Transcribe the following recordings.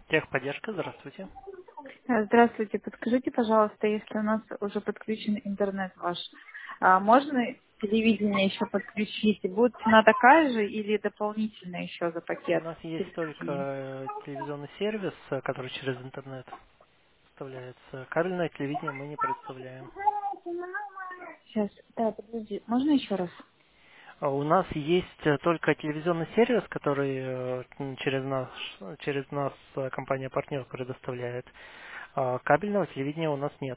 Техподдержка, здравствуйте. Здравствуйте, подскажите, пожалуйста, если у нас уже подключен интернет ваш, можно телевидение еще подключить? Будет цена такая же или дополнительно еще за У пакет нас есть только телевидения? телевизионный сервис, который через интернет вставляется. Кабельное телевидение мы не предоставляем. Сейчас, да, подожди, можно еще раз? У нас есть только телевизионный сервис, который через нас компания-партнер предоставляет. А кабельного телевидения у нас нет.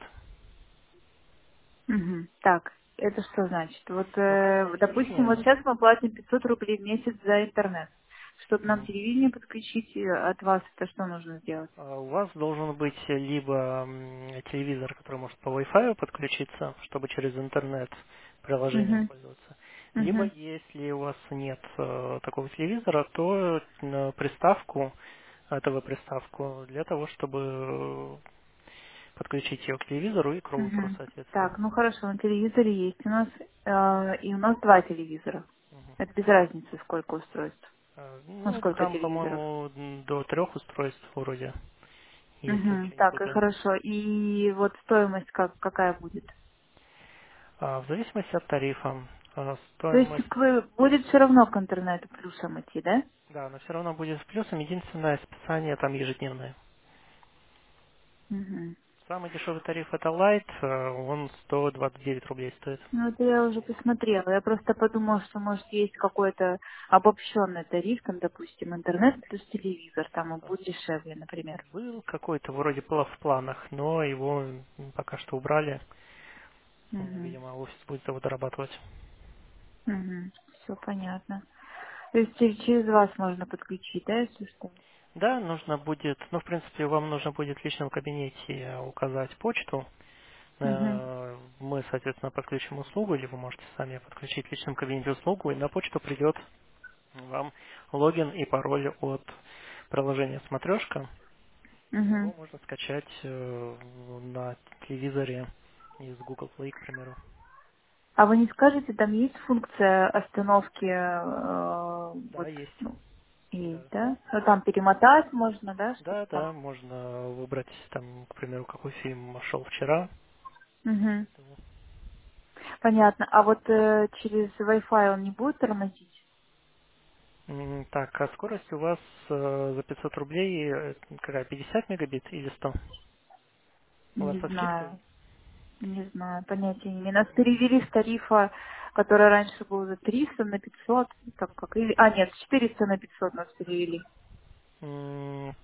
Мгм. Так, это что значит? Вот, Но кабельное допустим, вот телевидение... сейчас мы платим 500 рублей в месяц за интернет. Чтобы нам Мгм. телевидение подключить от вас, это что нужно сделать? У вас должен быть либо телевизор, который может по Wi-Fi подключиться, чтобы через интернет приложением Угу, пользоваться. Либо, угу, если у вас нет такого телевизора, то приставку, ТВ-приставку, для того, чтобы подключить ее к телевизору и к роутеру, угу. соответственно. Так, ну хорошо, на телевизоре есть у нас, и у нас два телевизора. Мгм. Это без разницы, сколько устройств. Ну, Ну, сколько там, телевизоров. по-моему, до 3 устройств вроде, если Угу. ничего не Так, и путаю. хорошо. И вот стоимость какая будет? В зависимости от тарифа, То есть стоимость. будет все равно к интернету плюсом идти, да? Да, но все равно будет с плюсом. Единственное списание там ежедневное. Угу. Самый дешевый тариф это Light, он 129 рублей стоит. Ну, это я уже посмотрела. Я просто подумала, что, может, есть какой-то обобщенный тариф, там, допустим, интернет плюс телевизор, там и А, будет дешевле, например. Был какой-то вроде было в планах, но его пока что убрали. Угу. Видимо, офис будет его дорабатывать. Угу. Все понятно. То есть через вас можно подключить, да, если что? Да, нужно будет, ну, в принципе, вам нужно будет в личном кабинете указать почту. Угу. Мы, соответственно, подключим услугу, или вы можете сами подключить в личном кабинете услугу, и на почту придет вам логин и пароль от приложения «Смотрешка». Его Угу. можно скачать на телевизоре из Google Play, к примеру. А вы не скажете, там есть функция остановки, Да, вот, есть. ну, Да. есть, да? Ну, там перемотать можно, да, что-то Да, там. да, можно выбрать там, к примеру, какой фильм шел вчера. Угу. Поэтому, Понятно. А вот через Wi-Fi он не будет тормозить? Так, а скорость у вас за 500 рублей какая, 50 мегабит или 100? У вас Не со скидкой? знаю. Не знаю, понятия не имею. Нас перевели с тарифа, который раньше был за 300 на 500, там как, или, нет, с 400 на 500 нас перевели. М,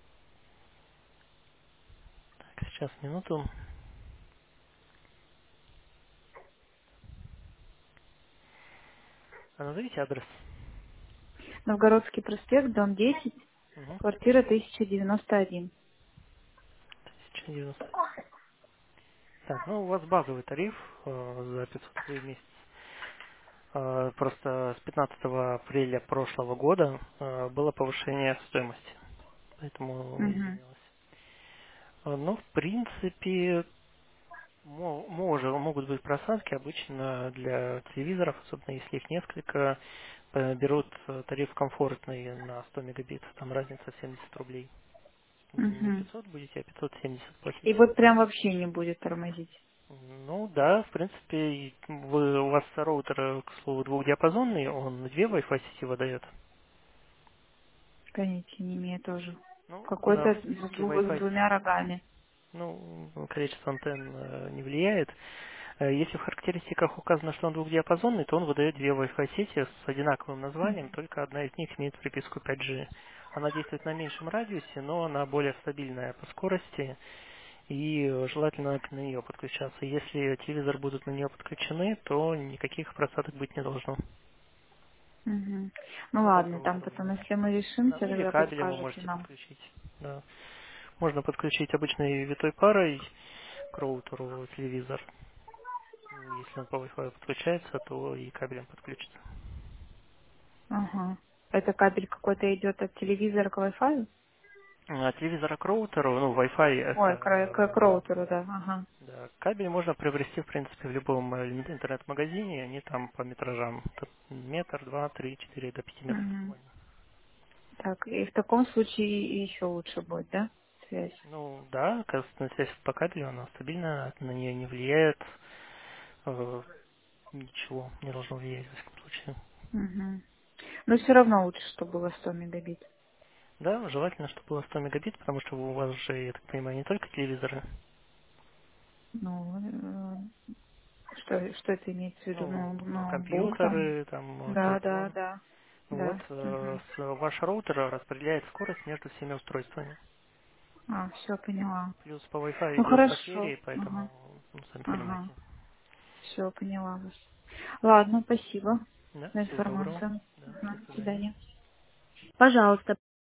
Так, сейчас, минуту. А назовите адрес. Новгородский проспект, дом 10, Угу. квартира 1091. 1090. Так, ну у вас базовый тариф за 500 рублей в месяц. Просто с 15 апреля прошлого года было повышение стоимости, поэтому Угу. изменилось. Ну, в принципе, могут быть просадки. Обычно для телевизоров, особенно если их несколько, берут тариф комфортный на 100 мегабит. Там разница в 70 рублей. Не Угу. 500 будете, а 570 И платить. вот прям вообще не будет тормозить. Ну да, в принципе, у вас роутер, к слову, двухдиапазонный, он две Wi-Fi сети выдает. Понятия не имею тоже. Ну, Какой-то в принципе, с Wi-Fi, двумя рогами. ну, количество антенн не влияет. Если в характеристиках указано, что он двухдиапазонный, то он выдает две Wi-Fi сети с одинаковым названием, только одна из них имеет приписку 5G. Она действует на меньшем радиусе, но она более стабильная по скорости, и желательно на нее подключаться. Если телевизор будут на нее подключены, то никаких просадок быть не должно. Угу. Ну Ну, от ладно, там роутера потом, именно. если мы Да, решимся, ну или тогда кабелем вы подскажете можете нам. подключить. Да. Можно подключить обычной витой парой к роутеру телевизор. Если он по Wi-Fi подключается, то и кабелем подключится. Ага. Это кабель какой-то идет от телевизора к Wi-Fi? Телевизора к роутеру, ну, Wi-Fi Ой, к это, роутеру, да. Ага. да, кабель можно приобрести, в принципе, в любом интернет-магазине, они там по метражам. Тут метр, два, три, четыре, до 5 метров Угу. буквально. Так, и в таком случае еще лучше будет, да, связь? Ну да, оказывается, связь по кабелю, она стабильна, на нее не влияет, ничего не должно влиять в этом случае. Угу. Но все равно лучше, чтобы было 100 мегабит. Да, желательно, чтобы было 100 мегабит, потому что у вас же, я так понимаю, не только телевизоры, Ну, что это имеется в виду? ну, Ну, ноутбук там? компьютеры, там, Да, да, телефон. да. Вот, Да. Угу. ваш роутер распределяет скорость между всеми устройствами. А, все, поняла. Плюс по Wi-Fi Ну, идет по хорошо. серии, Ага. поэтому, ну, сами Ага. понимаете. Все, поняла вас. Ладно, спасибо Да, за всего доброго. информацию. Да, Ага, до до свидания. свидания. Пожалуйста,